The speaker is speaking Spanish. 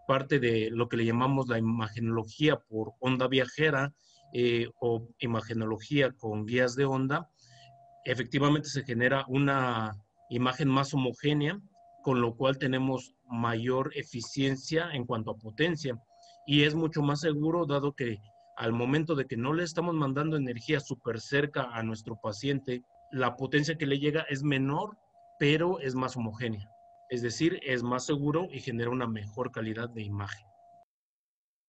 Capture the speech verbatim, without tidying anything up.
parte de lo que le llamamos la imagenología por onda viajera eh, o imagenología con guías de onda, efectivamente se genera una imagen más homogénea, con lo cual tenemos mayor eficiencia en cuanto a potencia y es mucho más seguro dado que al momento de que no le estamos mandando energía súper cerca a nuestro paciente, la potencia que le llega es menor, pero es más homogénea. Es decir, es más seguro y genera una mejor calidad de imagen.